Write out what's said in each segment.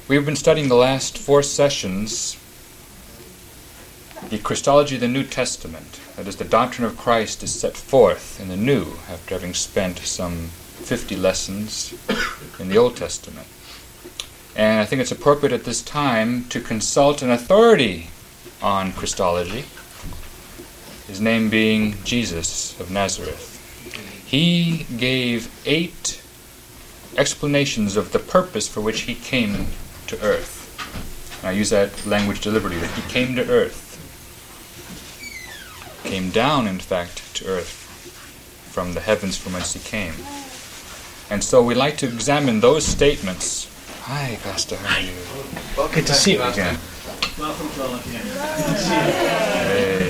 We've been studying the last 4 sessions the Christology of the New Testament. That is, the doctrine of Christ is set forth in the New after having spent some 50 lessons in the Old Testament. And I think it's appropriate at this time to consult an authority on Christology, his name being Jesus of Nazareth. He gave 8 explanations of the purpose for which he came to earth. And I use that language deliberately, that he came to earth. Came down, in fact, to earth from the heavens from whence he came. And so we like to examine those statements. Hi, Costa, how are you? Welcome Good to see you again. Welcome to all of you. Hey.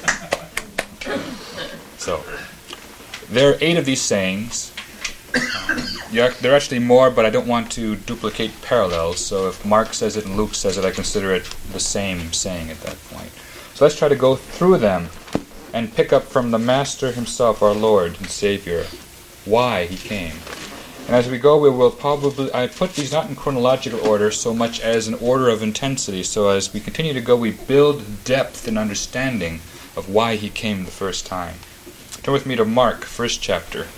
So, there are 8 of these sayings. There are actually more, but I don't want to duplicate parallels. So if Mark says it and Luke says it, I consider it the same saying at that point. So let's try to go through them and pick up from the Master himself, our Lord and Savior, why he came. And as we go, we will probably, I put these not in chronological order so much as an order of intensity. So as we continue to go, we build depth and understanding of why he came the first time. Turn with me to Mark, 1st chapter.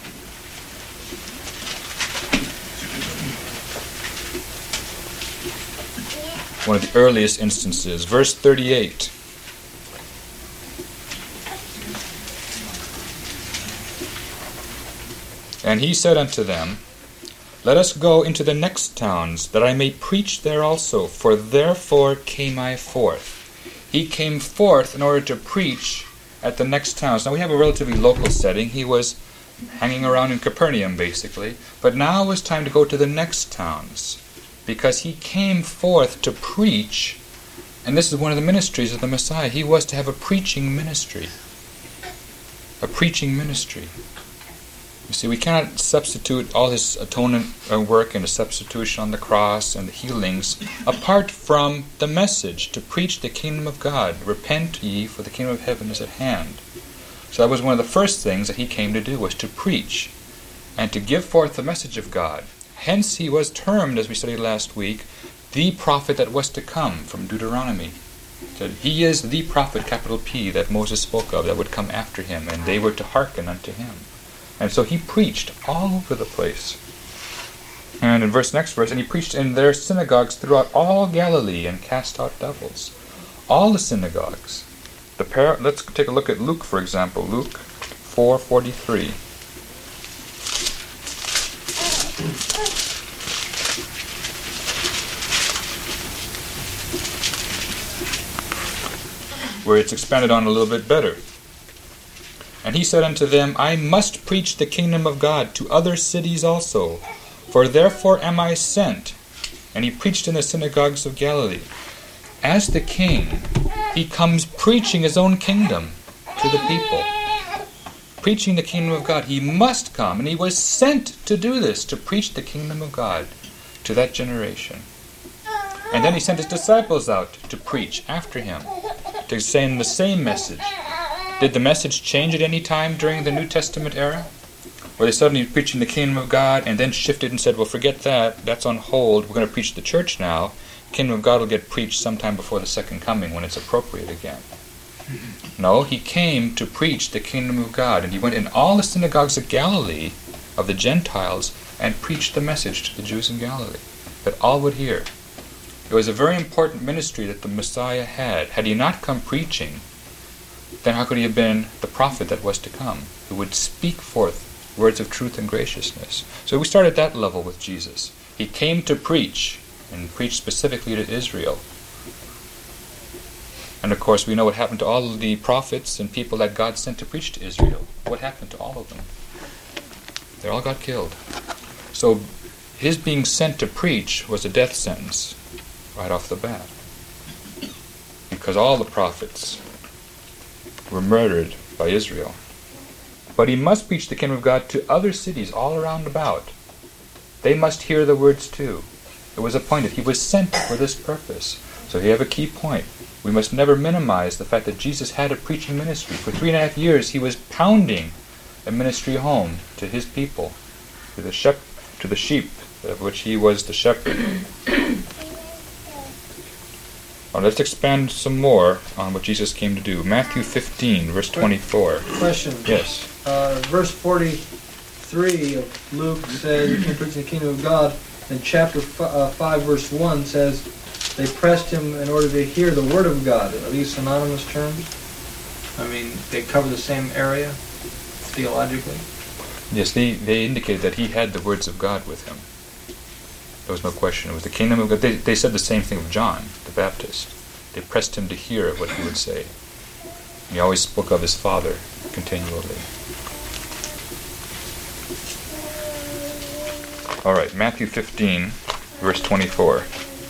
One of the earliest instances, verse 38. And he said unto them, Let us go into the next towns, that I may preach there also, for therefore came I forth. He came forth in order to preach at the next towns. Now we have a relatively local setting. He was hanging around in Capernaum, basically. But now it was time to go to the next towns, because he came forth to preach, and this is one of the ministries of the Messiah. He was to have a preaching ministry. A preaching ministry. You see, we cannot substitute all his atonement work and the substitution on the cross and the healings apart from the message to preach the kingdom of God. Repent ye, for the kingdom of heaven is at hand. So that was one of the first things that he came to do, was to preach and to give forth the message of God. Hence he was termed, as we studied last week, the prophet that was to come, from Deuteronomy. So he is the prophet, capital P, that Moses spoke of, that would come after him, and they were to hearken unto him. And so he preached all over the place. And in next verse, and he preached in their synagogues throughout all Galilee and cast out devils. All the synagogues. Let's take a look at Luke, for example. Luke 4:43. Where it's expanded on a little bit better. And he said unto them, I must preach the kingdom of God to other cities also, for therefore am I sent. And he preached in the synagogues of Galilee. As the king, he comes preaching his own kingdom to the people. Preaching the kingdom of God. He must come, and he was sent to do this, to preach the kingdom of God to that generation. And then he sent his disciples out to preach after him, to send the same message. Did the message change at any time during the New Testament era? Were they suddenly preaching the kingdom of God and then shifted and said, well, forget that, that's on hold, we're going to preach the church now. The kingdom of God will get preached sometime before the second coming when it's appropriate again. No, he came to preach the kingdom of God, and he went in all the synagogues of Galilee, of the Gentiles, and preached the message to the Jews in Galilee, that all would hear. It was a very important ministry that the Messiah had. Had he not come preaching, then how could he have been the prophet that was to come, who would speak forth words of truth and graciousness? So we start at that level with Jesus. He came to preach, and preach specifically to Israel. And of course we know what happened to all of the prophets and people that God sent to preach to Israel. What happened to all of them? They all got killed. So his being sent to preach was a death sentence right off the bat. Because all the prophets were murdered by Israel. But he must preach the kingdom of God to other cities all around about. They must hear the words too. It was appointed. He was sent for this purpose. So here you have a key point. We must never minimize the fact that Jesus had a preaching ministry. For 3.5 years he was pounding a ministry home to his people, to the sheep of which he was the shepherd. Let's expand some more on what Jesus came to do. Matthew 15, verse 24. Question. Yes. Verse 43 of Luke says, "You can preach the kingdom of God." And chapter 5, verse 1 says, "They pressed him in order to hear the word of God." Are these synonymous terms? I mean, they cover the same area theologically? Yes, they indicated that he had the words of God with him. There was no question. It was the kingdom of God. They said the same thing of John the Baptist. They pressed him to hear what he would say. He always spoke of his Father continually. All right, Matthew 15, verse 24.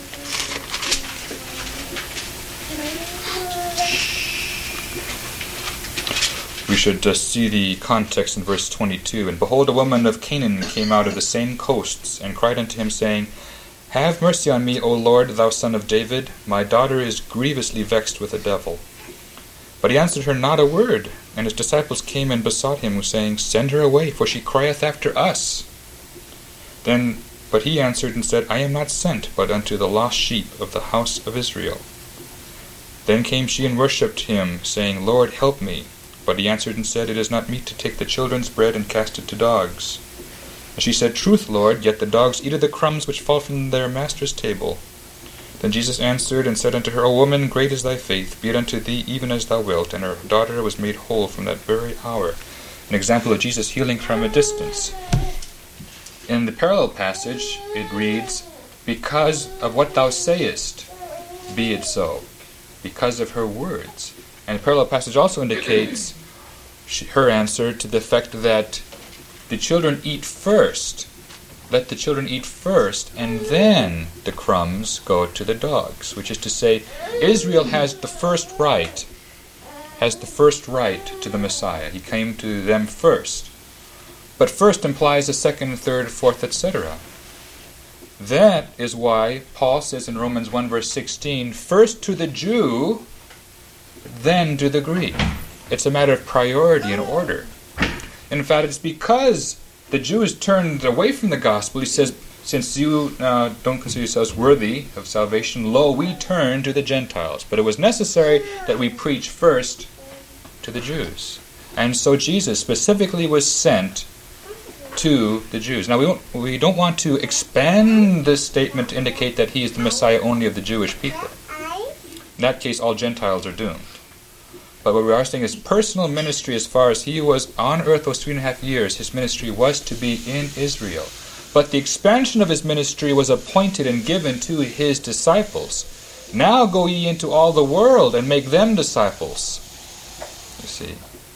We should just see the context in verse 22. "And behold, a woman of Canaan came out of the same coasts, and cried unto him, saying, Have mercy on me, O Lord, thou son of David. My daughter is grievously vexed with a devil. But he answered her not a word. And his disciples came and besought him, saying, Send her away, for she crieth after us. But he answered and said, I am not sent, but unto the lost sheep of the house of Israel. Then came she and worshipped him, saying, Lord, help me. But he answered and said, It is not meet to take the children's bread and cast it to dogs. And she said, Truth, Lord, yet the dogs eat of the crumbs which fall from their master's table. Then Jesus answered and said unto her, O woman, great is thy faith, be it unto thee even as thou wilt. And her daughter was made whole from that very hour. An example of Jesus healing from a distance. In the parallel passage, it reads, Because of what thou sayest, be it so. Because of her words. And the parallel passage also indicates her answer to the effect that the children eat first. Let the children eat first, and then the crumbs go to the dogs. Which is to say, Israel has the first right to the Messiah. He came to them first. But first implies a second, third, fourth, etc. That is why Paul says in Romans 1 verse 16, First to the Jew, then to the Greek. It's a matter of priority and order. In fact, it's because the Jews turned away from the gospel. He says, Since you don't consider yourselves worthy of salvation, lo, we turn to the Gentiles. But it was necessary that we preach first to the Jews. And so Jesus specifically was sent to the Jews. Now, we don't want to expand this statement to indicate that he is the Messiah only of the Jewish people. In that case, all Gentiles are doomed. But what we are saying is personal ministry, as far as he was on earth those 3.5 years, his ministry was to be in Israel. But the expansion of his ministry was appointed and given to his disciples. Now go ye into all the world and make them disciples. You see.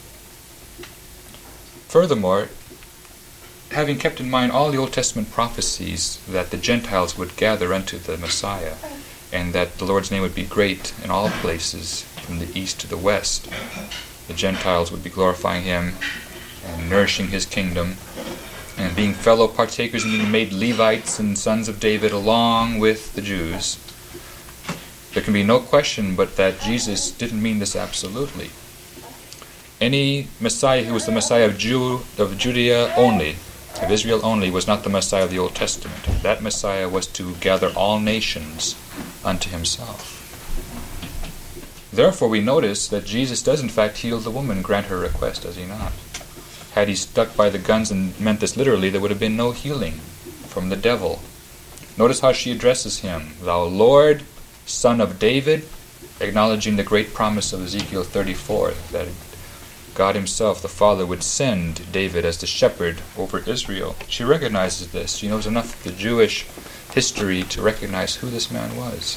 Furthermore, having kept in mind all the Old Testament prophecies that the Gentiles would gather unto the Messiah, and that the Lord's name would be great in all places, from the east to the west. The Gentiles would be glorifying him and nourishing his kingdom and being fellow partakers and being made Levites and sons of David along with the Jews. There can be no question but that Jesus didn't mean this absolutely. Any Messiah who was the Messiah of Judea only, of Israel only, was not the Messiah of the Old Testament. That Messiah was to gather all nations unto himself. Therefore, we notice that Jesus does in fact heal the woman, grant her request, does he not? Had he stuck by the guns and meant this literally, there would have been no healing from the devil. Notice how she addresses him, Thou Lord, Son of David, acknowledging the great promise of Ezekiel 34, that God himself, the Father, would send David as the shepherd over Israel. She recognizes this. She knows enough of the Jewish history to recognize who this man was.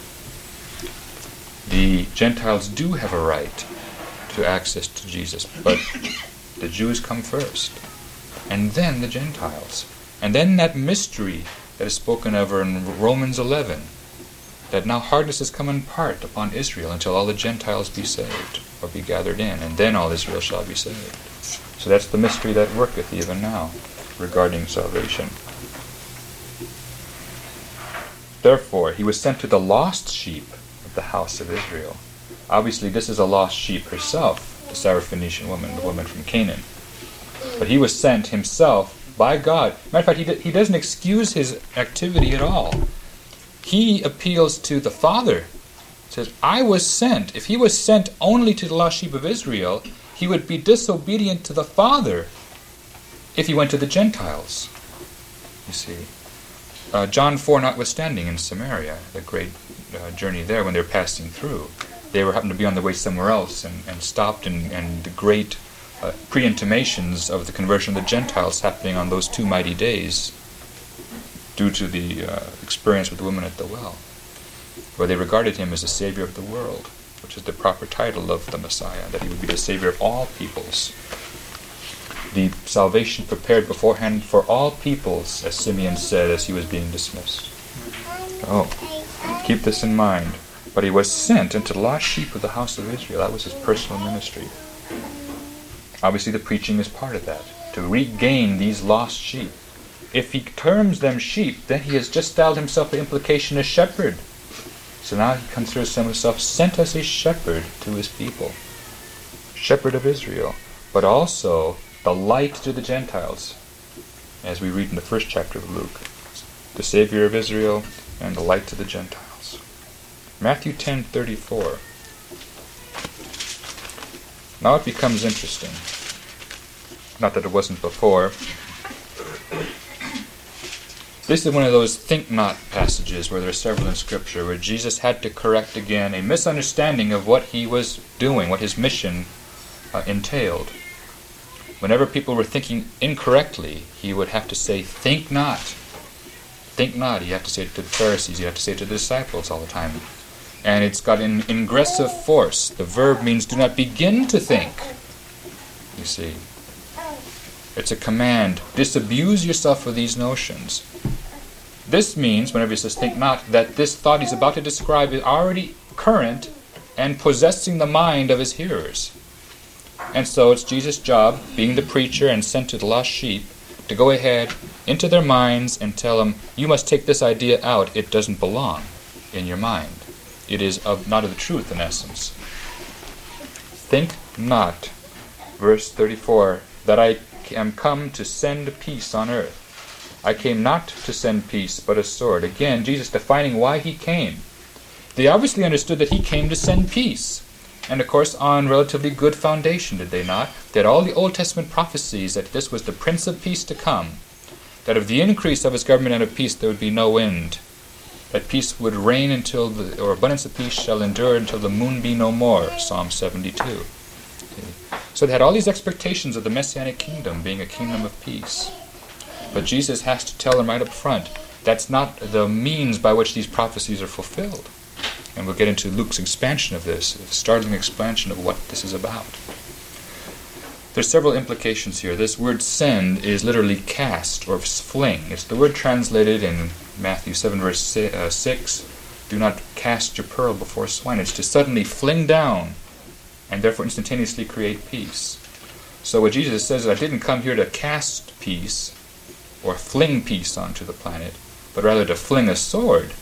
The Gentiles do have a right to access to Jesus, but the Jews come first, and then the Gentiles. And then that mystery that is spoken of in Romans 11, that now hardness has come in part upon Israel until all the Gentiles be saved, or be gathered in, and then all Israel shall be saved. So that's the mystery that worketh even now regarding salvation. Therefore, he was sent to the lost sheep of the house of Israel. Obviously, this is a lost sheep herself, the Syrophoenician woman, the woman from Canaan. But he was sent himself by God. Matter of fact, he doesn't excuse his activity at all. He appeals to the Father, It says, I was sent. If he was sent only to the lost sheep of Israel, he would be disobedient to the Father if he went to the Gentiles. You see. John 4 notwithstanding in Samaria, the great journey there when they were passing through. They happened to be on their way somewhere else and stopped, and the great pre-intimations of the conversion of the Gentiles happening on those 2 mighty days due to the experience with the woman at the well, where they regarded him as the Savior of the world, which is the proper title of the Messiah, that he would be the Savior of all peoples. The salvation prepared beforehand for all peoples, as Simeon said as he was being dismissed. Oh, keep this in mind. But he was sent into the lost sheep of the house of Israel. That was his personal ministry. Obviously the preaching is part of that, to regain these lost sheep. If he terms them sheep, then he has just styled himself the implication as shepherd. So now he considers himself sent as a shepherd to his people. Shepherd of Israel, but also the light to the Gentiles, as we read in the first chapter of Luke. The Savior of Israel and the light to the Gentiles. Matthew 10:34. Now it becomes interesting. Not that it wasn't before. This is one of those think not passages where there are several in Scripture where Jesus had to correct again a misunderstanding of what he was doing, what his mission entailed. Whenever people were thinking incorrectly, he would have to say, think not. Think not. You have to say it to the Pharisees. You have to say it to the disciples all the time. And it's got an ingressive force. The verb means do not begin to think. You see. It's a command. Disabuse yourself of these notions. This means, whenever he says think not, that this thought he's about to describe is already current and possessing the mind of his hearers. And so it's Jesus' job, being the preacher and sent to the lost sheep, to go ahead into their minds and tell them, you must take this idea out. It doesn't belong in your mind. It is not of the truth, in essence. Think not, verse 34, that I am come to send peace on earth. I came not to send peace, but a sword. Again, Jesus defining why he came. They obviously understood that he came to send peace. And of course, on relatively good foundation, did they not? They had all the Old Testament prophecies that this was the Prince of Peace to come, that of the increase of his government and of peace there would be no end, that peace would reign or abundance of peace shall endure until the moon be no more, Psalm 72. So they had all these expectations of the Messianic kingdom being a kingdom of peace. But Jesus has to tell them right up front, that's not the means by which these prophecies are fulfilled. And we'll get into Luke's expansion of this, a startling expansion of what this is about. There's several implications here. This word send is literally cast or fling. It's the word translated in Matthew 7 verse 6, do not cast your pearl before swine. It's to suddenly fling down and therefore instantaneously create peace. So what Jesus says is, I didn't come here to cast peace or fling peace onto the planet, but rather to fling a sword.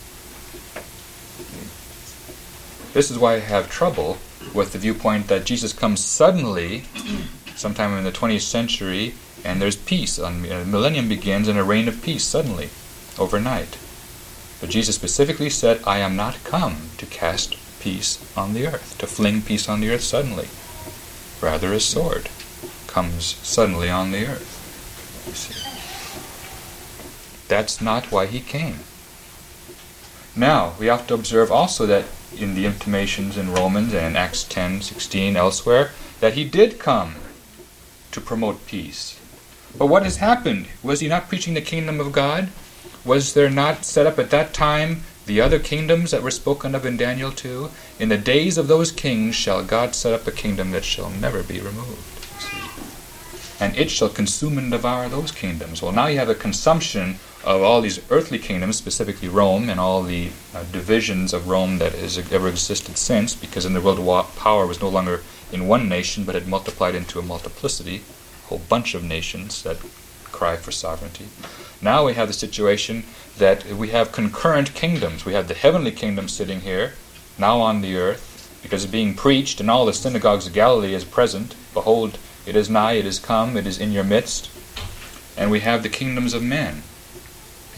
This is why I have trouble with the viewpoint that Jesus comes suddenly, sometime in the 20th century, and there's peace. The millennium begins and a reign of peace suddenly, overnight. But Jesus specifically said, I am not come to cast peace on the earth, to fling peace on the earth suddenly. Rather, a sword comes suddenly on the earth. You see. That's not why he came. Now, we have to observe also that in the intimations in Romans and Acts 10:16 elsewhere, that he did come to promote peace. But what has happened? Was he not preaching the kingdom of God? Was there not set up at that time the other kingdoms that were spoken of in Daniel 2? In the days of those kings shall God set up a kingdom that shall never be removed. See? And it shall consume and devour those kingdoms. Well, now you have a consumption of all these earthly kingdoms, specifically Rome, and all the divisions of Rome that has ever existed since, because in the world power was no longer in one nation, but had multiplied into a multiplicity, a whole bunch of nations that cry for sovereignty. Now we have the situation that we have concurrent kingdoms. We have the heavenly kingdom sitting here, now on the earth, because it's being preached, and all the synagogues of Galilee is present. Behold, it is nigh, it is come, it is in your midst. And we have the kingdoms of men.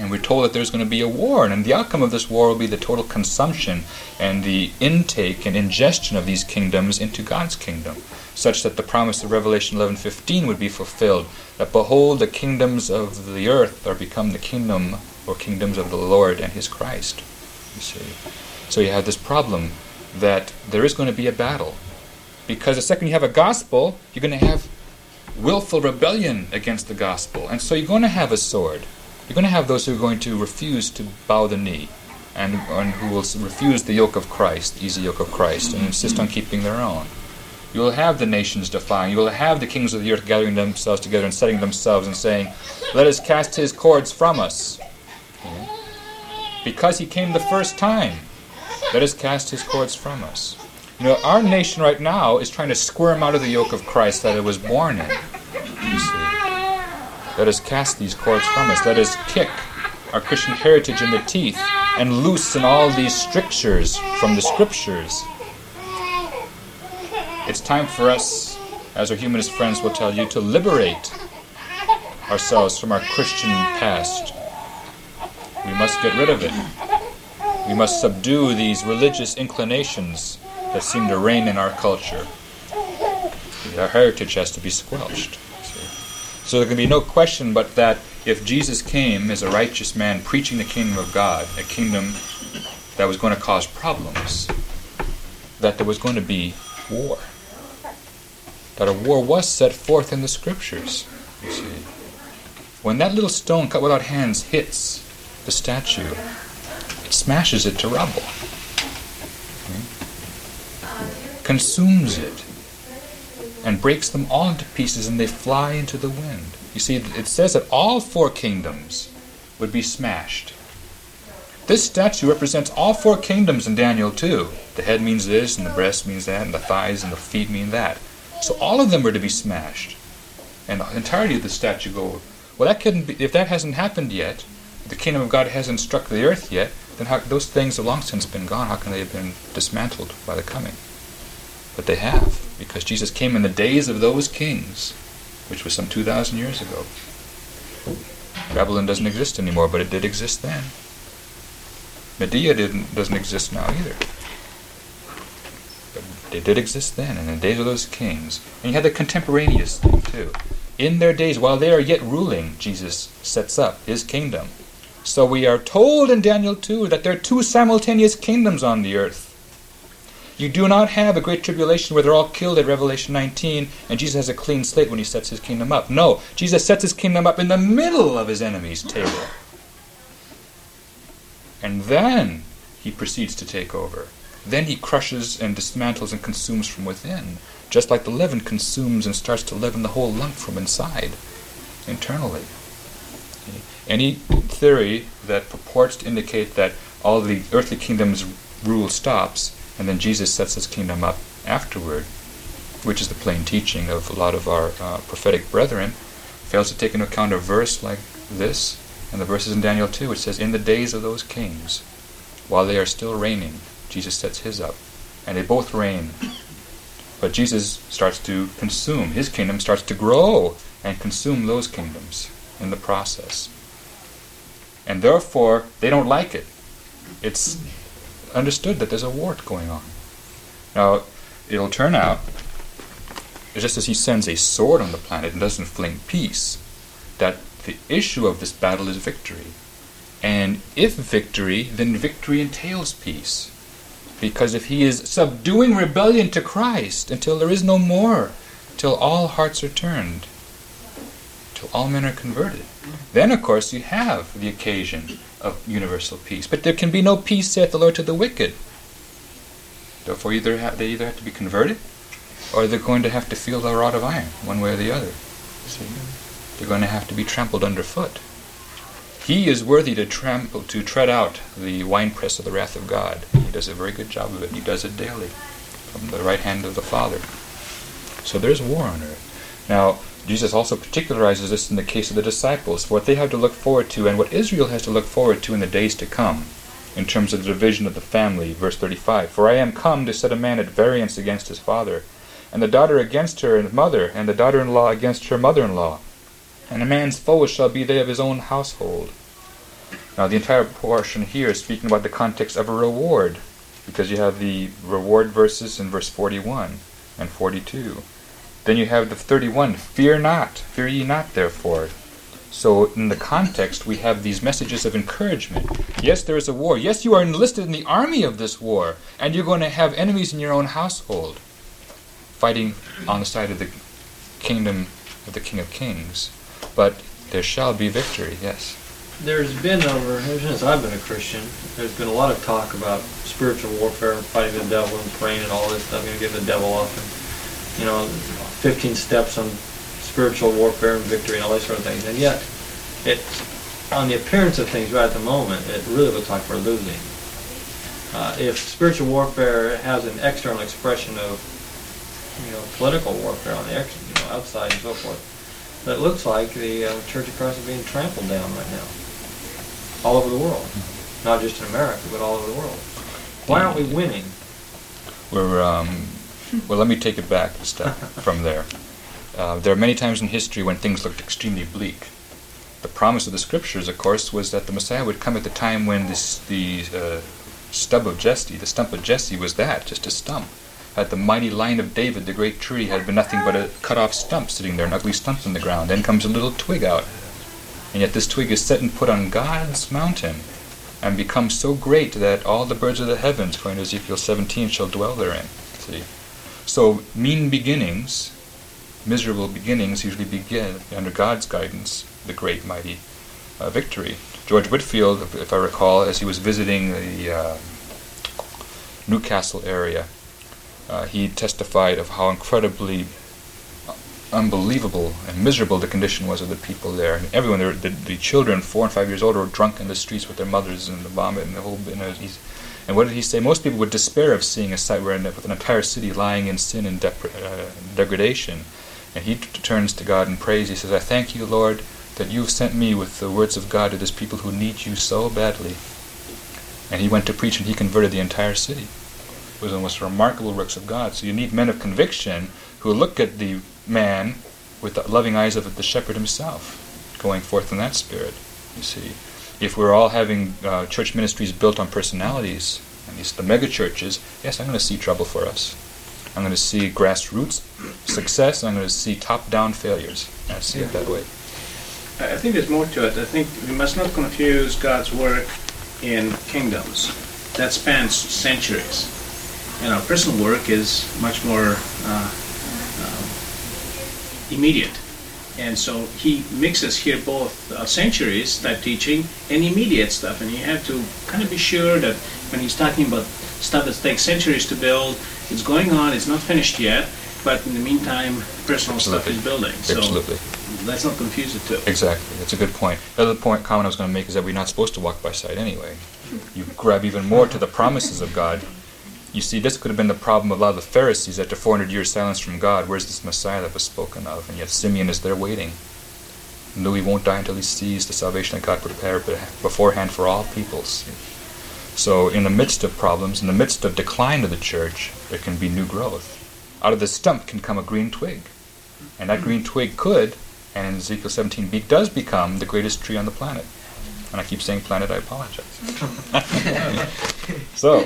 And we're told that there's going to be a war, and the outcome of this war will be the total consumption and the intake and ingestion of these kingdoms into God's kingdom, such that the promise of Revelation 11:15 would be fulfilled, that behold, the kingdoms of the earth are become the kingdom or kingdoms of the Lord and his Christ. You see. So you have this problem that there is going to be a battle, because the second you have a gospel, you're going to have willful rebellion against the gospel, and so you're going to have a sword. You're going to have those who are going to refuse to bow the knee, and who will refuse the yoke of Christ, the easy yoke of Christ, and insist on keeping their own. You will have the nations defying. You will have the kings of the earth gathering themselves together and setting themselves and saying, "Let us cast his cords from us." Okay? Because he came the first time, let us cast his cords from us. You know, our nation right now is trying to squirm out of the yoke of Christ that it was born in. You see. Let us cast these cords from us. Let us kick our Christian heritage in the teeth and loosen all these strictures from the Scriptures. It's time for us, as our humanist friends will tell you, to liberate ourselves from our Christian past. We must get rid of it. We must subdue these religious inclinations that seem to reign in our culture. Our heritage has to be squelched. So there can be no question but that if Jesus came as a righteous man preaching the kingdom of God, a kingdom that was going to cause problems, that there was going to be war. That a war was set forth in the Scriptures, you see. When that little stone cut without hands hits the statue, it smashes it to rubble. Consumes it. And breaks them all into pieces, and they fly into the wind. You see, it says that all four kingdoms would be smashed. This statue represents all four kingdoms in Daniel 2. The head means this, and the breast means that, and the thighs and the feet mean that. So all of them were to be smashed. And the entirety of the statue go, well, that couldn't be, if that hasn't happened yet, the kingdom of God hasn't struck the earth yet, then those things have long since been gone. How can they have been dismantled by the coming? But they have, because Jesus came in the days of those kings, which was some 2,000 years ago. Babylon doesn't exist anymore, but it did exist then. Medea doesn't exist now either. But they did exist then, in the days of those kings. And you have the contemporaneous thing, too. In their days, while they are yet ruling, Jesus sets up his kingdom. So we are told in Daniel 2 that there are two simultaneous kingdoms on the earth. You do not have a great tribulation where they're all killed at Revelation 19 and Jesus has a clean slate when he sets his kingdom up. No, Jesus sets his kingdom up in the middle of his enemy's table. And then he proceeds to take over. Then he crushes and dismantles and consumes from within, just like the leaven consumes and starts to leaven the whole lump from inside, internally. Any theory that purports to indicate that all the earthly kingdom's rule stops and then Jesus sets his kingdom up afterward, which is the plain teaching of a lot of our prophetic brethren, fails to take into account a verse like this, and the verses in Daniel 2, which says, in the days of those kings, while they are still reigning, Jesus sets his up, and they both reign. But Jesus starts to consume, his kingdom starts to grow and consume those kingdoms in the process. And therefore, they don't like it. It's understood that there's a war going on. Now, it'll turn out, just as he sends a sword on the planet and doesn't fling peace, that the issue of this battle is victory. And if victory, then victory entails peace. Because if he is subduing rebellion to Christ until there is no more, till all hearts are turned, till all men are converted, then of course you have the occasion of universal peace. But there can be no peace, saith the Lord, to the wicked. Therefore they either have to be converted, or they're going to have to feel the rod of iron, one way or the other. See? They're going to have to be trampled underfoot. He is worthy to tread out the winepress of the wrath of God. He does a very good job of it. He does it daily from the right hand of the Father. So there's war on earth. Now, Jesus also particularizes this in the case of the disciples, for what they have to look forward to and what Israel has to look forward to in the days to come, in terms of the division of the family. Verse 35, for I am come to set a man at variance against his father, and the daughter against her mother, and the daughter-in-law against her mother-in-law. And a man's foes shall be they of his own household. Now the entire portion here is speaking about the context of a reward, because you have the reward verses in verse 41 and 42. Then you have the 31, fear ye not therefore. So in the context we have these messages of encouragement. Yes, there is a war. Yes, you are enlisted in the army of this war, and you're going to have enemies in your own household, fighting on the side of the kingdom of the King of Kings. But there shall be victory, yes. There's been ever since I've been a Christian, there's been a lot of talk about spiritual warfare, fighting the devil and praying and all this stuff, get the devil up, and 15 steps on spiritual warfare and victory and all these sort of things. And yet, on the appearance of things right at the moment, it really looks like we're losing. If spiritual warfare has an external expression of political warfare on the outside and so forth, but it looks like the Church of Christ is being trampled down right now, all over the world, not just in America, but all over the world. Why aren't we winning? Well, let me take it back a step from there. There are many times in history when things looked extremely bleak. The promise of the Scriptures, of course, was that the Messiah would come at the time when the stump of Jesse was just a stump. At the mighty line of David, the great tree had been nothing but a cut-off stump sitting there, an ugly stump in the ground. Then comes a little twig out. And yet this twig is set and put on God's mountain and becomes so great that all the birds of the heavens, according to Ezekiel 17, shall dwell therein. See? So mean beginnings, miserable beginnings, usually begin, under God's guidance, the great mighty victory. George Whitefield, if I recall, as he was visiting the Newcastle area, he testified of how incredibly unbelievable and miserable the condition was of the people there. And everyone, the children, 4 and 5 years old, were drunk in the streets with their mothers and the vomit and the whole. And what did he say? Most people would despair of seeing a sight where with an entire city lying in sin and degradation. And he turns to God in praise. He says, "I thank you, Lord, that you've sent me with the words of God to this people who need you so badly." And he went to preach, and he converted the entire city. It was the most remarkable works of God. So you need men of conviction who look at the man with the loving eyes of the shepherd himself, going forth in that spirit, you see. If we're all having church ministries built on personalities, and these the mega churches, yes, I'm going to see trouble for us. I'm going to see grassroots success, and I'm going to see top-down failures. I see it that way. I think there's more to it. I think we must not confuse God's work in kingdoms. That spans centuries. And our personal work is much more immediate. And so he mixes here both centuries type teaching and immediate stuff. And you have to kind of be sure that when he's talking about stuff that takes centuries to build, it's going on, it's not finished yet, but in the meantime, personal stuff is building. So Absolutely. Let's not confuse the two. Exactly. That's a good point. The other comment I was going to make is that we're not supposed to walk by sight anyway. You grab even more to the promises of God. You see, this could have been the problem of a lot of the Pharisees after 400 years silence from God. Where's this Messiah that was spoken of? And yet Simeon is there waiting. No, he won't die until he sees the salvation that God prepared beforehand for all peoples. So in the midst of problems, in the midst of decline of the church, there can be new growth. Out of the stump can come a green twig. And that green twig could, and in Ezekiel 17, does become the greatest tree on the planet. And I keep saying planet, I apologize. So,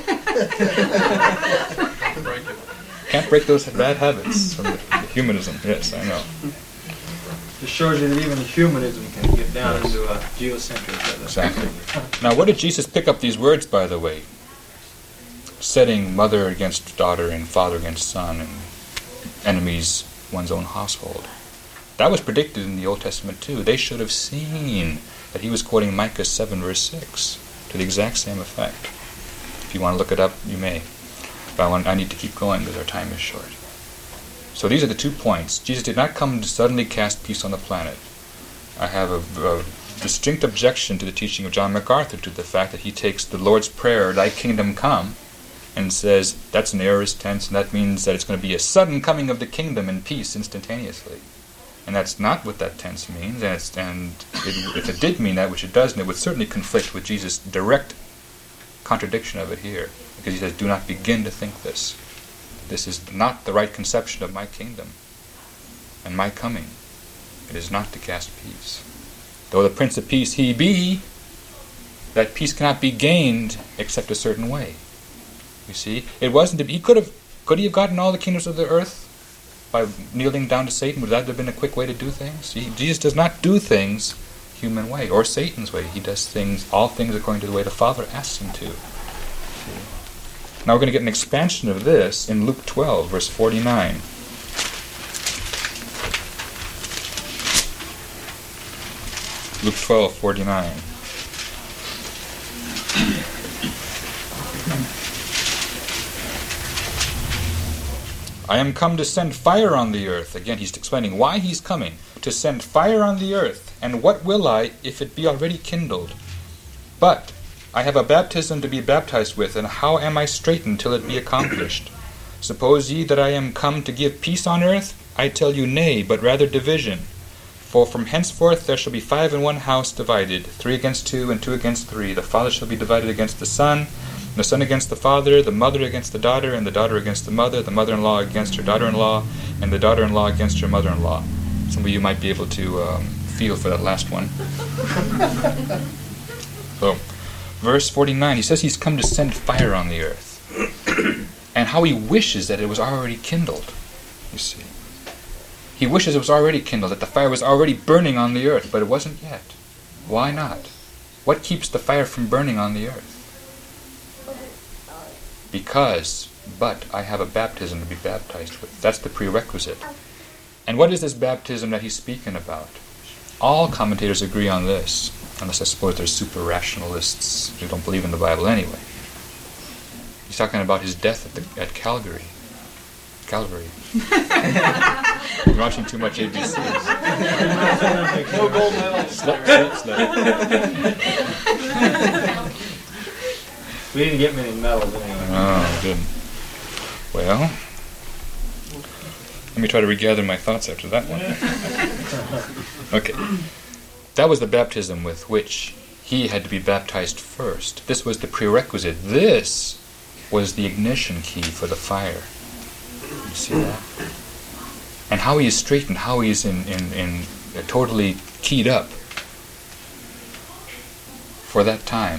can't break those bad habits from the humanism. Yes, I know. It shows you that even humanism can get down into a geocentric. Exactly. Now, where did Jesus pick up these words, by the way? Setting mother against daughter and father against son and enemies one's own household. That was predicted in the Old Testament too. They should have seen that he was quoting Micah 7 verse 6 to the exact same effect. If you want to look it up, you may. But I need to keep going because our time is short. So these are the 2 points. Jesus did not come to suddenly cast peace on the planet. I have a distinct objection to the teaching of John MacArthur to the fact that he takes the Lord's Prayer, "Thy kingdom come," and says that's an aorist tense, and that means that it's going to be a sudden coming of the kingdom and peace instantaneously. And that's not what that tense means, if it did mean that, which it doesn't, it would certainly conflict with Jesus' direct contradiction of it here, because he says, "Do not begin to think this. This is not the right conception of my kingdom and my coming. It is not to cast peace. Though the Prince of Peace he be, that peace cannot be gained except a certain way. You see, it wasn't. Could he have gotten all the kingdoms of the earth by kneeling down to Satan? Would that have been a quick way to do things? Jesus does not do things human way or Satan's way. He does all things according to the way the Father asks him to. See? Now we're going to get an expansion of this in Luke 12, verse 49. Luke 12:49. I am come to send fire on the earth. Again, he's explaining why he's coming. To send fire on the earth. And what will I, if it be already kindled? But I have a baptism to be baptized with, and how am I straitened till it be accomplished? Suppose ye that I am come to give peace on earth? I tell you, nay, but rather division. For from henceforth there shall be 5 in one house divided, 3 against 2, and 2 against 3. The father shall be divided against the son, the son against the father, the mother against the daughter against the mother-in-law against her daughter-in-law, and the daughter-in-law against her mother-in-law. Some of you might be able to feel for that last one. So, verse 49, he says he's come to send fire on the earth. And how he wishes that it was already kindled, you see. He wishes it was already kindled, that the fire was already burning on the earth, but it wasn't yet. Why not? What keeps the fire from burning on the earth? But I have a baptism to be baptized with. That's the prerequisite. And what is this baptism that he's speaking about? All commentators agree on this, unless I suppose there's super rationalists who don't believe in the Bible anyway. He's talking about his death at Calvary. You're watching too much ABC. No gold medal. Slip. We didn't get many medals anyway. Oh, good. Well, let me try to regather my thoughts after that one. Okay. That was the baptism with which he had to be baptized first. This was the prerequisite. This was the ignition key for the fire. You see that? And how he is straightened, how he is in totally keyed up for that time.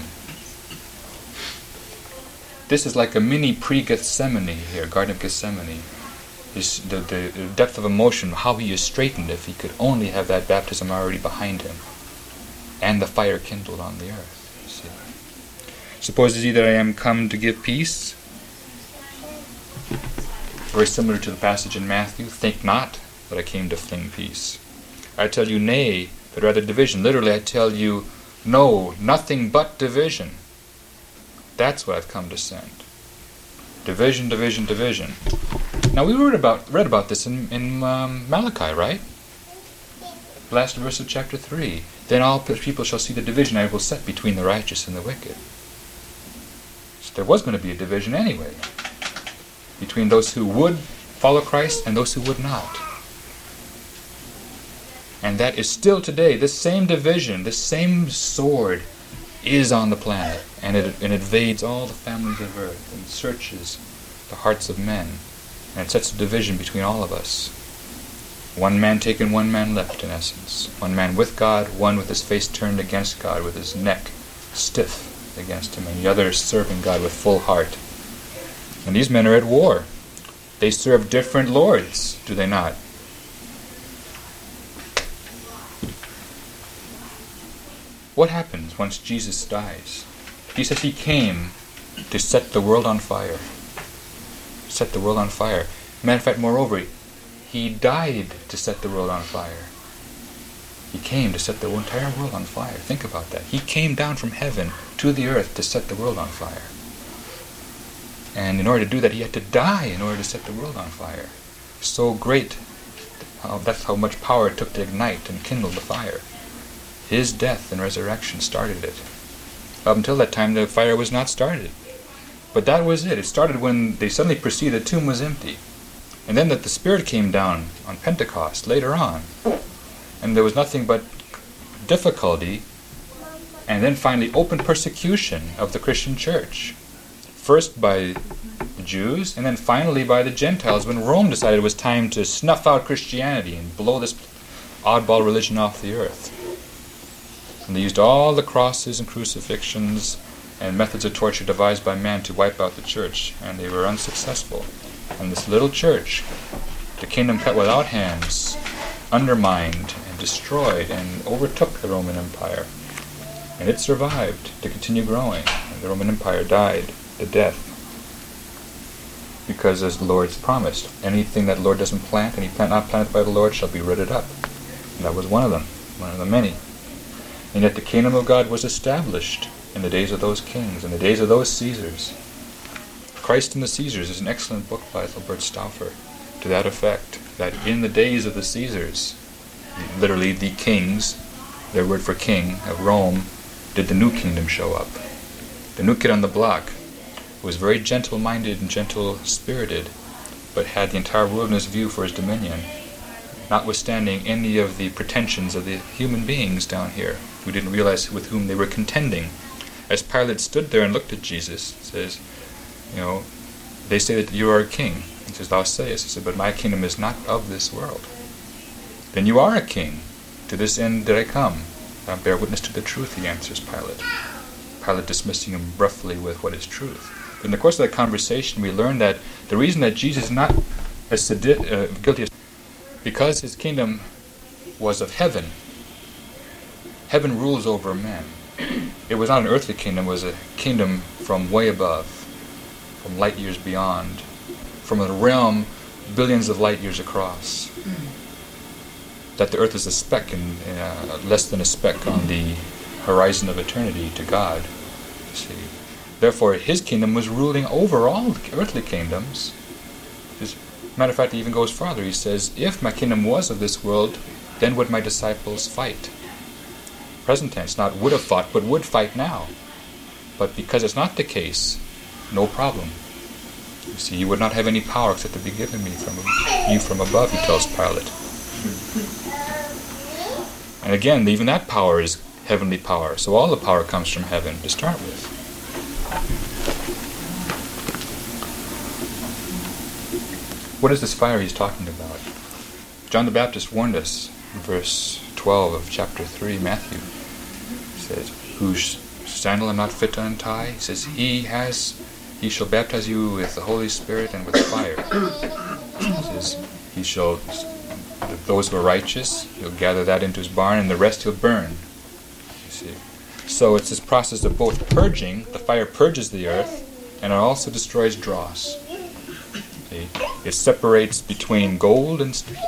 This is like a mini pre-Gethsemane here, Garden of Gethsemane. The depth of emotion, how he is straightened if he could only have that baptism already behind him. And the fire kindled on the earth. You see. Supposes ye that I am come to give peace? Very similar to the passage in Matthew. Think not that I came to fling peace. I tell you, nay, but rather division. Literally, I tell you, no, nothing but division. That's what I've come to send. Division, division, division. Now we read about this in Malachi, right? Last verse of chapter 3. Then all people shall see the division I will set between the righteous and the wicked. So there was going to be a division anyway, between those who would follow Christ and those who would not. And that is still today. This same division, this same sword is on the planet, and it invades all the families of earth and searches the hearts of men, and it sets a division between all of us. One man taken, one man left, in essence. One man with God, one with his face turned against God, with his neck stiff against him, and the other serving God with full heart. And these men are at war. They serve different lords, do they not? What happens once Jesus dies? He says he came to set the world on fire. Set the world on fire. Matter of fact, moreover, he died to set the world on fire. He came to set the entire world on fire. Think about that. He came down from heaven to the earth to set the world on fire. And in order to do that, he had to die in order to set the world on fire. So great, that's how much power it took to ignite and kindle the fire. His death and resurrection started it. Up until that time, the fire was not started. But that was it. It started when they suddenly perceived the tomb was empty. And then that the Spirit came down on Pentecost later on. And there was nothing but difficulty, and then finally open persecution of the Christian church. First by the Jews, and then finally by the Gentiles, when Rome decided it was time to snuff out Christianity and blow this oddball religion off the earth. And they used all the crosses and crucifixions and methods of torture devised by man to wipe out the church, and they were unsuccessful. And this little church, the kingdom cut without hands, undermined and destroyed and overtook the Roman Empire. And it survived to continue growing. And the Roman Empire died the death. Because as the Lord's promised, anything that the Lord doesn't plant, any plant not planted by the Lord shall be rooted up. And that was one of them, one of the many. And yet the kingdom of God was established in the days of those kings, in the days of those Caesars. Christ and the Caesars is an excellent book by Albert Stauffer to that effect, that in the days of the Caesars, literally the kings, their word for king, of Rome, did the new kingdom show up. The new kid on the block was very gentle-minded and gentle-spirited, but had the entire world in his view for his dominion, notwithstanding any of the pretensions of the human beings down here, who didn't realize with whom they were contending. As Pilate stood there and looked at Jesus, says, they say that you are a king. He says, thou sayest. He said, but my kingdom is not of this world. Then you are a king. To this end did I come. I bear witness to the truth, he answers Pilate. Pilate dismissing him roughly with what is truth. But in the course of that conversation, we learned that the reason that Jesus is not as guilty as because his kingdom was of heaven. Heaven rules over men. It was not an earthly kingdom, it was a kingdom from way above, from light years beyond, from a realm billions of light years across. That the earth is a speck, less than a speck on the horizon of eternity to God. See, therefore, his kingdom was ruling over all the earthly kingdoms. As a matter of fact, he even goes farther. He says, if my kingdom was of this world, then would my disciples fight. Present tense, not would have fought, but would fight now. But because it's not the case, no problem. You see, you would not have any power except to be given me from above, he tells Pilate. And again, even that power is heavenly power. So all the power comes from heaven to start with. What is this fire he's talking about? John the Baptist warned us in verse 12 of chapter 3, Matthew. He says, whose sandal I'm not fit to untie. He says, he shall baptize you with the Holy Spirit and with fire. He says, those who are righteous, he'll gather that into his barn, and the rest he'll burn. You see. So it's this process of both purging. The fire purges the earth, and it also destroys dross. See? It separates between gold and steel.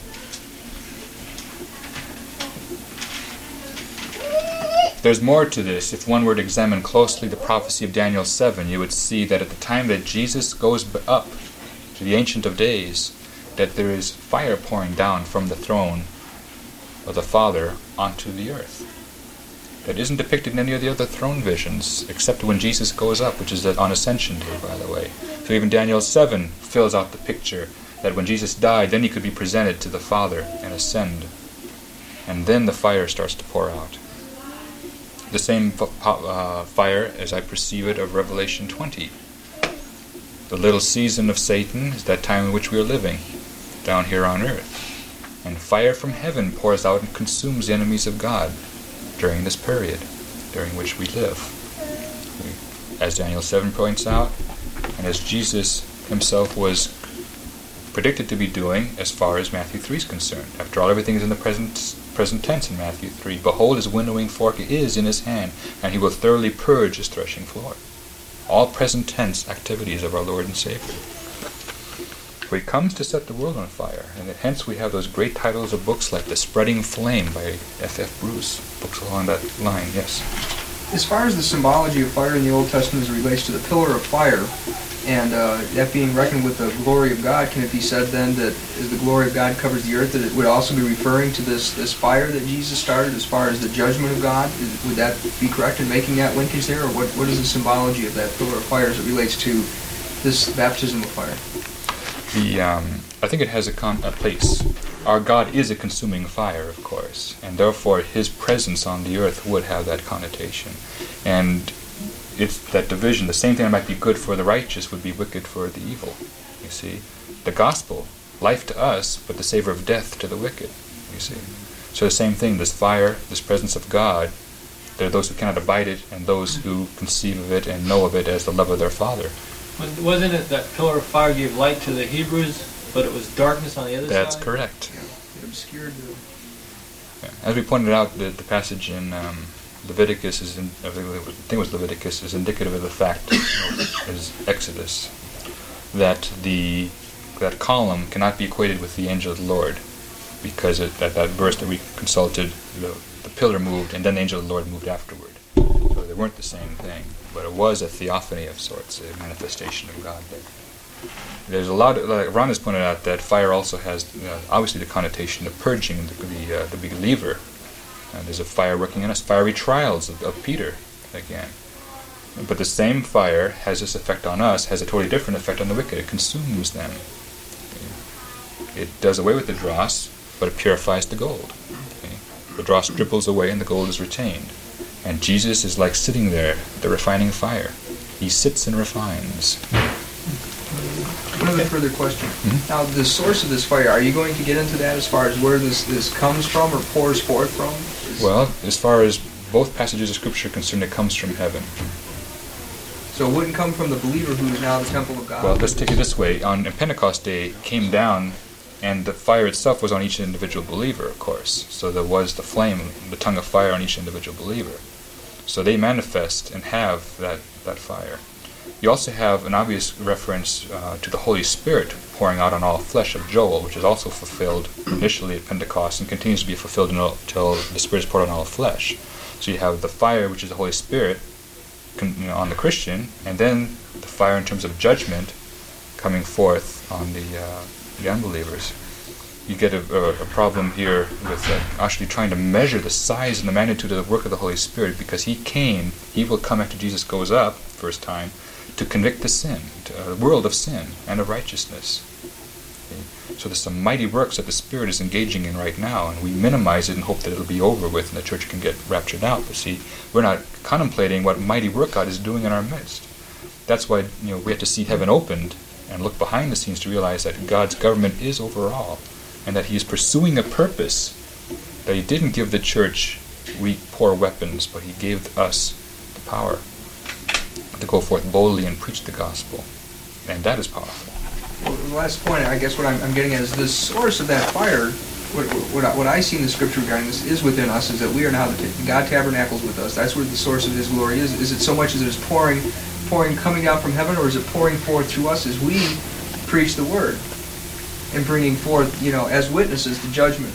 There's more to this. If one were to examine closely the prophecy of Daniel 7, you would see that at the time that Jesus goes up to the Ancient of Days, that there is fire pouring down from the throne of the Father onto the earth. That isn't depicted in any of the other throne visions, except when Jesus goes up, which is on Ascension Day, by the way. So even Daniel 7 fills out the picture that when Jesus died, then he could be presented to the Father and ascend. And then the fire starts to pour out. The same fire as I perceive it of Revelation 20. The little season of Satan is that time in which we are living, down here on earth. And fire from heaven pours out and consumes the enemies of God during this period, during which we live. As Daniel 7 points out, and as Jesus himself was predicted to be doing as far as Matthew 3 is concerned. After all, everything is in the present tense in Matthew 3. Behold, his winnowing fork is in his hand, and he will thoroughly purge his threshing floor. All present tense activities of our Lord and Savior. So he comes to set the world on fire, and hence we have those great titles of books like The Spreading Flame by F.F. Bruce, books along that line, yes. As far as the symbology of fire in the Old Testament as it relates to the pillar of fire, and that being reckoned with the glory of God, can it be said then that as the glory of God covers the earth, that it would also be referring to this fire that Jesus started as far as the judgment of God? Would that be correct in making that linkage there, or what is the symbology of that pillar of fire as it relates to this baptism of fire? I think it has a place. Our God is a consuming fire, of course, and therefore his presence on the earth would have that connotation. And it's that division. The same thing that might be good for the righteous would be wicked for the evil. You see, the gospel, life to us, but the savor of death to the wicked. You see, so the same thing. This fire, this presence of God, There are those who cannot abide it, and those who conceive of it and know of it as the love of their Father. Wasn't it that pillar of fire gave light to the Hebrews, but it was darkness on the other side? That's correct. It obscured the... As we pointed out, the passage in Leviticus I think it was Leviticus, is indicative of the fact, is Exodus, that that column cannot be equated with the angel of the Lord, because at that verse that we consulted, the pillar moved, and then the angel of the Lord moved afterward. So they weren't the same thing, but it was a theophany of sorts, a manifestation of God there. There's a lot, like Ron has pointed out, that fire also has obviously the connotation of purging the believer. There's a fire working in us, fiery trials of Peter, again. But the same fire has this effect on us, has a totally different effect on the wicked. It consumes them. It does away with the dross, but it purifies the gold. The dross dribbles away and the gold is retained. And Jesus is like sitting there, the refining fire. He sits and refines. Another further question. Mm-hmm. Now, the source of this fire, are you going to get into that as far as where this comes from or pours forth from? Well, as far as both passages of Scripture are concerned, it comes from heaven. So it wouldn't come from the believer who is now the temple of God? Well, let's take it this way. On Pentecost Day, it came down, and the fire itself was on each individual believer, of course. So there was the flame, the tongue of fire on each individual believer. So they manifest and have that fire. You also have an obvious reference to the Holy Spirit pouring out on all flesh of Joel, which is also fulfilled initially at Pentecost and continues to be fulfilled until the Spirit is poured on all flesh. So you have the fire, which is the Holy Spirit, on the Christian, and then the fire in terms of judgment coming forth on the unbelievers. You get a problem here with actually trying to measure the size and the magnitude of the work of the Holy Spirit, because he will come after Jesus goes up, first time, to convict the world of sin and of righteousness. Okay? So there's some mighty works that the Spirit is engaging in right now, and we minimize it and hope that it'll be over with and the church can get raptured out. But see, we're not contemplating what mighty work God is doing in our midst. That's why we have to see heaven opened and look behind the scenes to realize that God's government is over all, and that He is pursuing a purpose, that He didn't give the church weak, poor weapons, but He gave us the power to go forth boldly and preach the gospel. And that is powerful. Well, the last point, I guess what I'm getting at is the source of that fire. What I see in the Scripture regarding this is within us, is that we are now God tabernacles with us. That's where the source of His glory is. Is it so much as it is pouring coming down from heaven, or is it pouring forth through us as we preach the word and bringing forth, as witnesses, the judgment?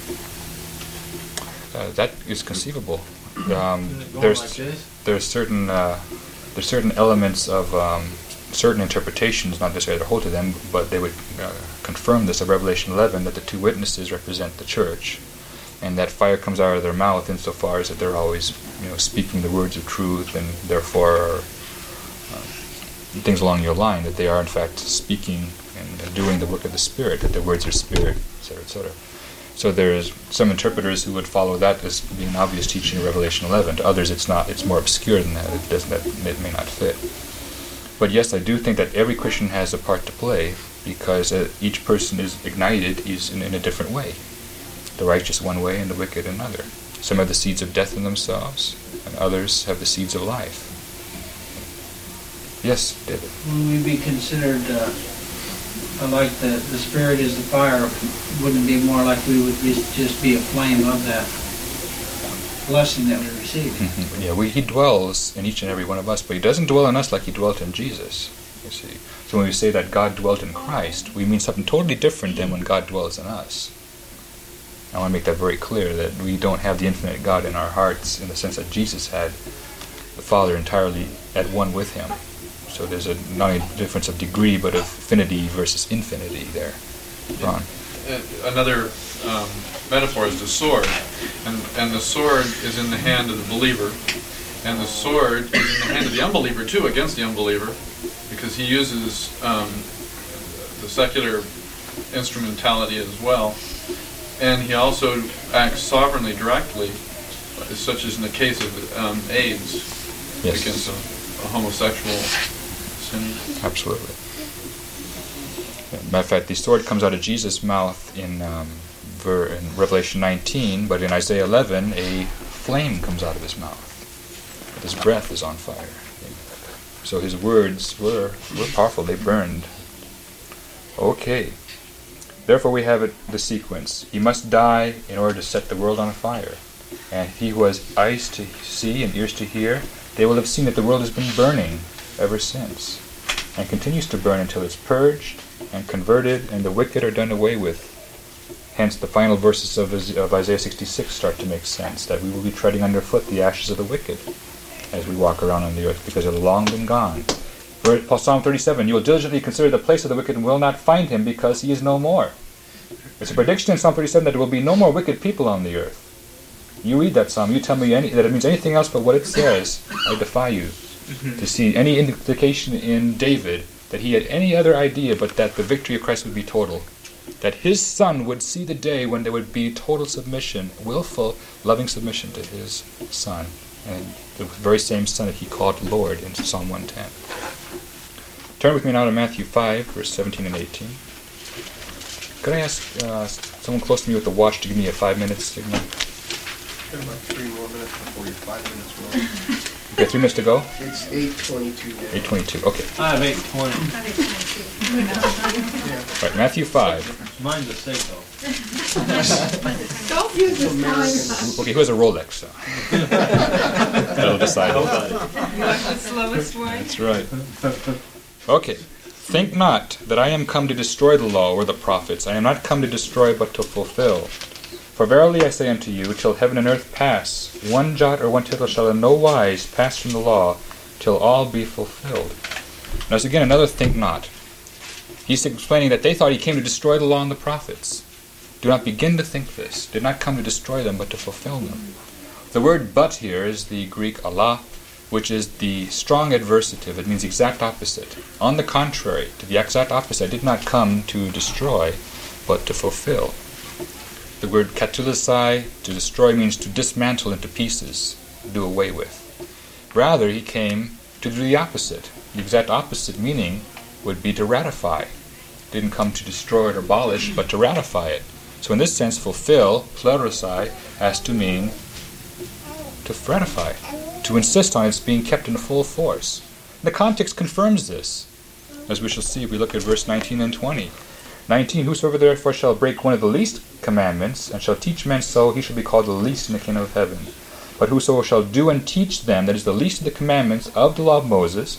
That is conceivable. There's certain elements of certain interpretations, not necessarily to hold to them, but they would confirm this of Revelation 11, that the two witnesses represent the church, and that fire comes out of their mouth insofar as that they're always speaking the words of truth, and therefore things along your line, that they are in fact speaking and doing the work of the Spirit, that their words are Spirit, etc., etc. So there's some interpreters who would follow that as being an obvious teaching of Revelation 11. To others, it's not. It's more obscure than that. It may not fit. But yes, I do think that every Christian has a part to play, because each person is ignited in a different way. The righteous one way and the wicked another. Some have the seeds of death in themselves, and others have the seeds of life. Yes, David? Will we be considered like the Spirit is the fire? Wouldn't it be more like we would just be a flame of that blessing that we receive? Mm-hmm. Yeah, He dwells in each and every one of us, but He doesn't dwell in us like He dwelt in Jesus, you see. So when we say that God dwelt in Christ, we mean something totally different than when God dwells in us. I want to make that very clear, that we don't have the infinite God in our hearts in the sense that Jesus had the Father entirely at one with Him. So there's not only a difference of degree, but of affinity versus infinity there. Ron? Another metaphor is the sword. And the sword is in the hand of the believer. And the sword is in the hand of the unbeliever, too, against the unbeliever, because he uses the secular instrumentality as well. And he also acts sovereignly, directly, such as in the case of AIDS, yes, against a homosexual sin. Absolutely. Matter of fact, the sword comes out of Jesus' mouth in Revelation 19, but in Isaiah 11, a flame comes out of His mouth. His breath is on fire. So his words were powerful. They burned. Okay. Therefore we have the sequence. He must die in order to set the world on fire. And he who has eyes to see and ears to hear, they will have seen that the world has been burning ever since, and continues to burn until it's purged and converted, and the wicked are done away with. Hence the final verses of Isaiah 66 start to make sense, that we will be treading underfoot the ashes of the wicked as we walk around on the earth, because they're long been gone. Psalm 37, you will diligently consider the place of the wicked and will not find him, because he is no more. It's a prediction in Psalm 37 that there will be no more wicked people on the earth. You read that psalm, you tell me that it means anything else but what it says. I defy you to see any indication in David that he had any other idea but that the victory of Christ would be total. That his son would see the day when there would be total submission, willful, loving submission to his son. And the very same son that he called Lord in Psalm 110. Turn with me now to Matthew 5, verse 17 and 18. Could I ask someone close to me with the watch to give me a 5-minute signal? About 3 more minutes before your 5 minutes will. Okay, 3 minutes to go? It's 8:22 now. 8:22, okay. I have 8:20. Right, Matthew 5. Mine's a Seiko. Don't use this time. Okay, who has a Rolex? So. That'll decide. You want the slowest one? That's right. Okay. Think not that I am come to destroy the law or the prophets. I am not come to destroy, but to fulfill. For verily I say unto you, till heaven and earth pass, one jot or one tittle shall in no wise pass from the law, till all be fulfilled. Now, it's again another think not. He's explaining that they thought he came to destroy the law and the prophets. Do not begin to think this. Did not come to destroy them, but to fulfill them. The word but here is the Greek Allah, which is the strong adversative. It means the exact opposite. On the contrary, to the exact opposite, I did not come to destroy, but to fulfill. The word katulisai, to destroy, means to dismantle into pieces, do away with. Rather, he came to do the opposite. The exact opposite meaning would be to ratify. Didn't come to destroy or abolish, but to ratify it. So in this sense, fulfill, plerosai, has to mean to ratify, to insist on its being kept in full force. The context confirms this, as we shall see if we look at verse 19 and 20. 19, whosoever therefore shall break one of the least commandments, and shall teach men so, he shall be called the least in the kingdom of heaven. But whosoever shall do and teach them, that is the least of the commandments of the law of Moses,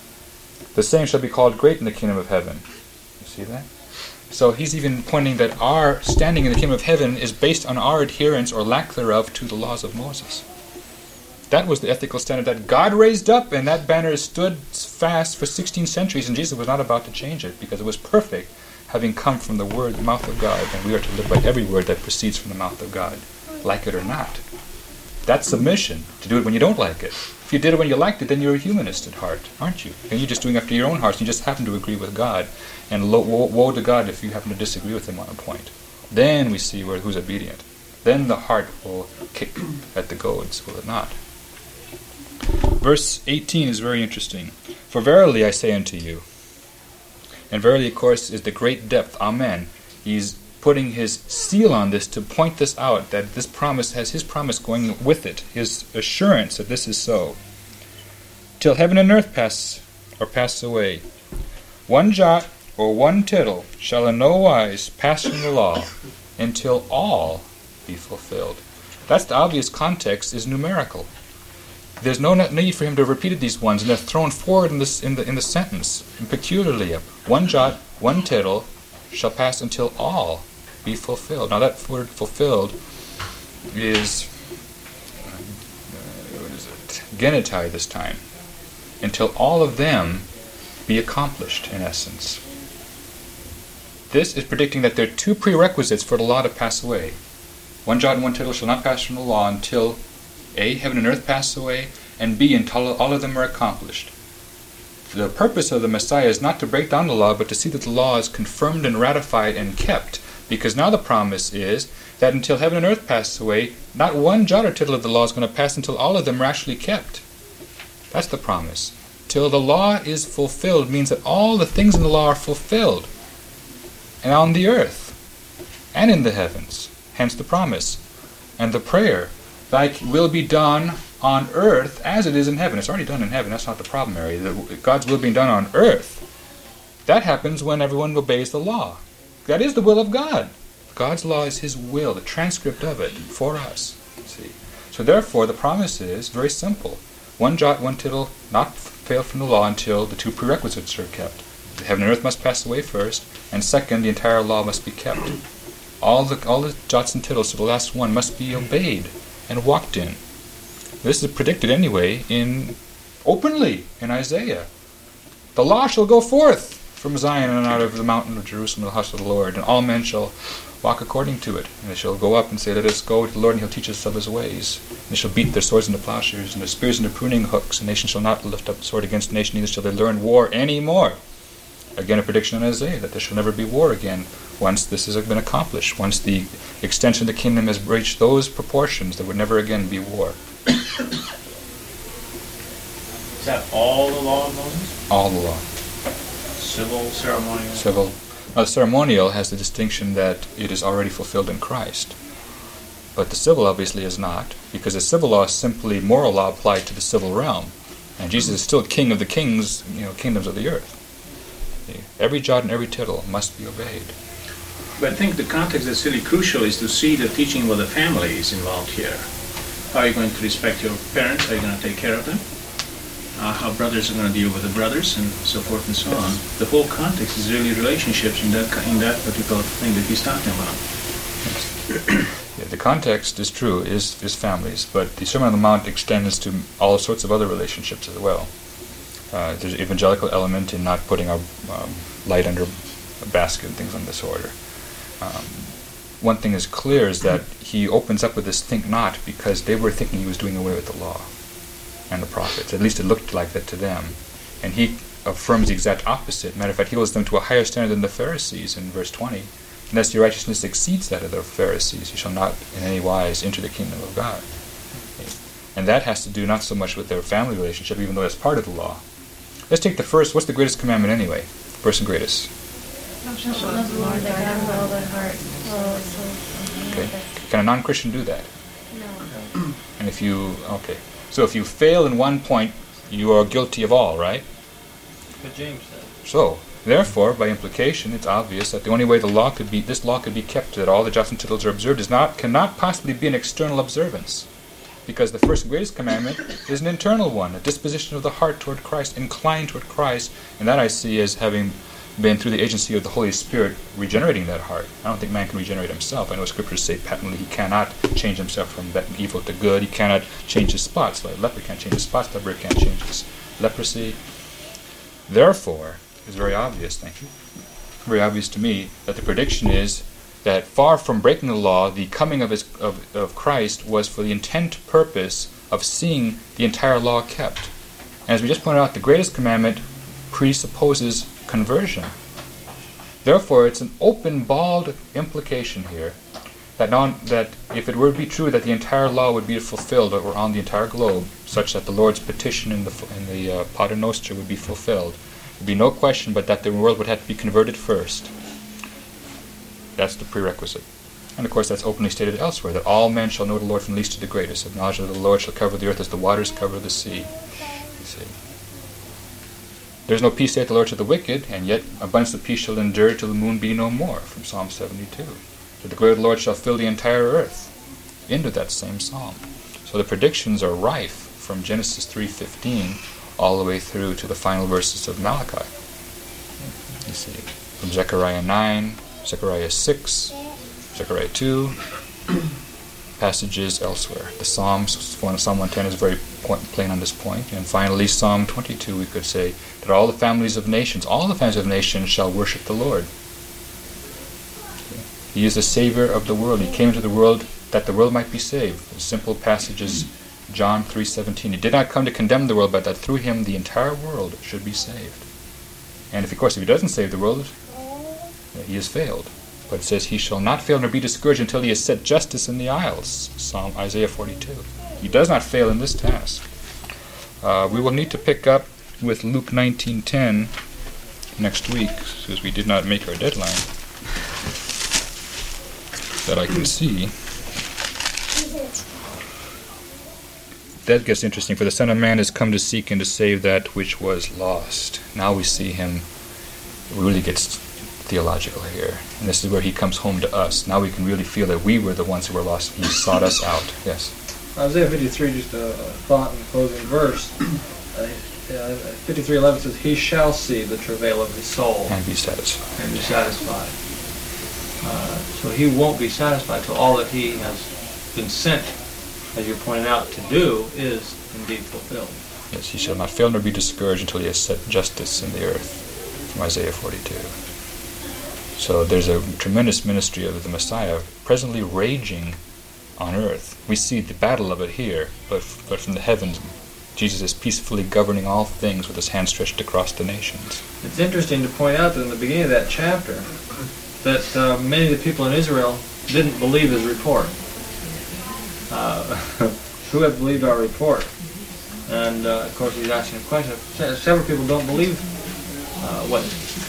the same shall be called great in the kingdom of heaven. You see that? So he's even pointing that our standing in the kingdom of heaven is based on our adherence or lack thereof to the laws of Moses. That was the ethical standard that God raised up, and that banner stood fast for 16 centuries, and Jesus was not about to change it, because it was perfect, having come from the word, the mouth of God, and we are to live by every word that proceeds from the mouth of God, like it or not. That's submission, to do it when you don't like it. If you did it when you liked it, then you're a humanist at heart, aren't you? And you're just doing after your own hearts, and you just happen to agree with God, and woe to God if you happen to disagree with him on a point. Then we see who's obedient. Then the heart will kick at the goads, will it not? Verse 18 is very interesting. For verily I say unto you, and verily, of course, is the great depth. Amen. He's putting his seal on this to point this out, that this promise has his promise going with it, his assurance that this is so. Till heaven and earth pass away, one jot or one tittle shall in no wise pass from the law, until all be fulfilled. That's the obvious context, is numerical. There's no need for him to have repeated these ones, and they're thrown forward in the sentence, and peculiarly. One jot, one tittle shall pass until all be fulfilled. Now that word fulfilled is, genitai this time. Until all of them be accomplished, in essence. This is predicting that there are two prerequisites for the law to pass away. One jot and one tittle shall not pass from the law until A, heaven and earth pass away, and B, until all of them are accomplished. The purpose of the Messiah is not to break down the law, but to see that the law is confirmed and ratified and kept. Because now the promise is that until heaven and earth pass away, not one jot or tittle of the law is going to pass until all of them are actually kept. That's the promise. Till the law is fulfilled means that all the things in the law are fulfilled. And on the earth, and in the heavens. Hence the promise. And the prayer, thy will be done on earth as it is in heaven. It's already done in heaven. That's not the problem area. God's will being done on earth. That happens when everyone obeys the law. That is the will of God. God's law is His will, the transcript of it for us. See. So therefore, the promise is very simple. One jot, one tittle, not fail from the law until the two prerequisites are kept. The heaven and earth must pass away first, and second, the entire law must be kept. All the jots and tittles to the last one must be obeyed and walked in. This is predicted anyway openly in Isaiah. The law shall go forth from Zion and out of the mountain of Jerusalem, the house of the Lord, and all men shall walk according to it. And they shall go up and say, let us go to the Lord, and He'll teach us of His ways. And they shall beat their swords into plowshares, and their spears into pruning hooks. And nation shall not lift up the sword against nation, neither shall they learn war any more. Again, a prediction in Isaiah that there shall never be war again once this has been accomplished. Once the extension of the kingdom has reached those proportions, there would never again be war. Is that all the law of Moses? All the law. Civil, ceremonial? Civil. Now, the ceremonial has the distinction that it is already fulfilled in Christ. But the civil obviously is not, because the civil law is simply moral law applied to the civil realm. And Jesus is still king of the kings, kingdoms of the earth. Every jot and every tittle must be obeyed. But I think the context that's really crucial is to see the teaching of the family is involved here. How are you going to respect your parents? How are you going to take care of them? How brothers are going to deal with the brothers, and so forth and so on. The whole context is really relationships in that particular thing that he's talking about. Yeah, the context is true, is families, but the Sermon on the Mount extends to all sorts of other relationships as well. There's an evangelical element in not putting our light under a basket and things on this order. One thing is clear is that he opens up with this think not because they were thinking he was doing away with the law and the prophets. At least it looked like that to them. And he affirms the exact opposite. Matter of fact, he holds them to a higher standard than the Pharisees in verse 20. Unless your righteousness exceeds that of the Pharisees, you shall not in any wise enter the kingdom of God. And that has to do not so much with their family relationship, even though that's part of the law. Let's take the first. What's the greatest commandment anyway? First and greatest. Thou shalt love the Lord thy God with all thy heart, all thy soul. Okay. Can a non-Christian do that? No. And so if you fail in one point, you are guilty of all, right? But James said. So, therefore, by implication, it's obvious that the only way this law could be kept, that all the jots and tittles are observed, cannot possibly be an external observance. Because the first and greatest commandment is an internal one, a disposition of the heart toward Christ, inclined toward Christ, and that I see as having been through the agency of the Holy Spirit regenerating that heart. I don't think man can regenerate himself. I know scriptures say patently he cannot change himself from evil to good. He cannot change his spots. Like leper can't change his spots, leper can't change his leprosy. Therefore, it's very obvious, thank you, very obvious to me that the prediction is that far from breaking the law, the coming of Christ was for the intent purpose of seeing the entire law kept. And as we just pointed out, the greatest commandment presupposes conversion. Therefore, it's an open, bald implication here that if it were to be true that the entire law would be fulfilled or on the entire globe, such that the Lord's petition in the Pater Noster would be fulfilled, there would be no question but that the world would have to be converted first. That's the prerequisite. And of course that's openly stated elsewhere, that all men shall know the Lord from least to the greatest. The knowledge of the Lord shall cover the earth as the waters cover the sea. You see. There's no peace, saith the Lord, to the wicked, and yet abundance of peace shall endure till the moon be no more, from Psalm 72. That the glory of the Lord shall fill the entire earth, into that same psalm. So the predictions are rife from Genesis 3:15 all the way through to the final verses of Malachi. You see, from Zechariah 9, Zechariah 6, Zechariah 2, passages elsewhere. The Psalms, Psalm 110 is very plain on this point. And finally, Psalm 22, we could say that all the families of nations shall worship the Lord. He is the Savior of the world. He came into the world that the world might be saved. The simple passages, John 3:17. He did not come to condemn the world, but that through him the entire world should be saved. And if he doesn't save the world, he has failed. But it says, he shall not fail nor be discouraged until he has set justice in the isles. Isaiah 42. He does not fail in this task. We will need to pick up with Luke 19:10 next week, because we did not make our deadline that I can see. that gets interesting. For the Son of Man has come to seek and to save that which was lost. Now we see him, it really gets theological here. And this is where he comes home to us. Now we can really feel that we were the ones who were lost. He sought us out. Yes? Isaiah 53, just a thought in the closing verse. 53:11 says, "He shall see the travail of his soul And be satisfied. and be satisfied." So he won't be satisfied till all that he has been sent, as you pointed out, to do is indeed fulfilled. Yes, he shall not fail nor be discouraged until he has set justice in the earth. From Isaiah 42. So there's a tremendous ministry of the Messiah presently raging on earth. We see the battle of it here, but from the heavens, Jesus is peacefully governing all things with his hand stretched across the nations. It's interesting to point out that in the beginning of that chapter, that many of the people in Israel didn't believe his report. Who had believed our report? And of course he's asking a question. Several people don't believe what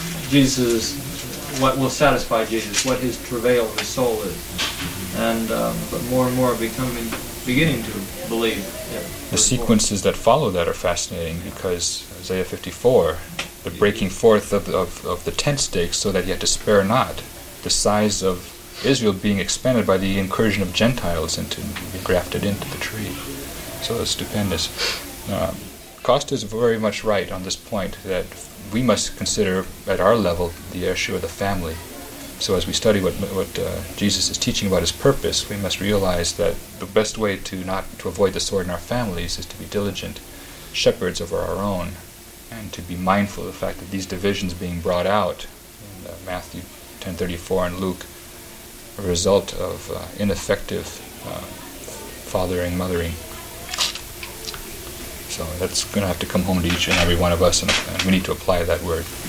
will satisfy Jesus, what his travail of his soul is. And but more and more are beginning to believe. The sequences that follow that are fascinating, because Isaiah 54, the breaking forth of the tent stakes so that he had to spare not, the size of Israel being expanded by the incursion of Gentiles into being grafted into the tree. So it's stupendous. Costa is very much right on this point, that we must consider at our level the issue of the family. So as we study what Jesus is teaching about his purpose, we must realize that the best way to avoid the sword in our families is to be diligent shepherds over our own, and to be mindful of the fact that these divisions being brought out in Matthew 10:34 and Luke are a result of ineffective fathering, mothering. So that's going to have to come home to each and every one of us, and we need to apply that word.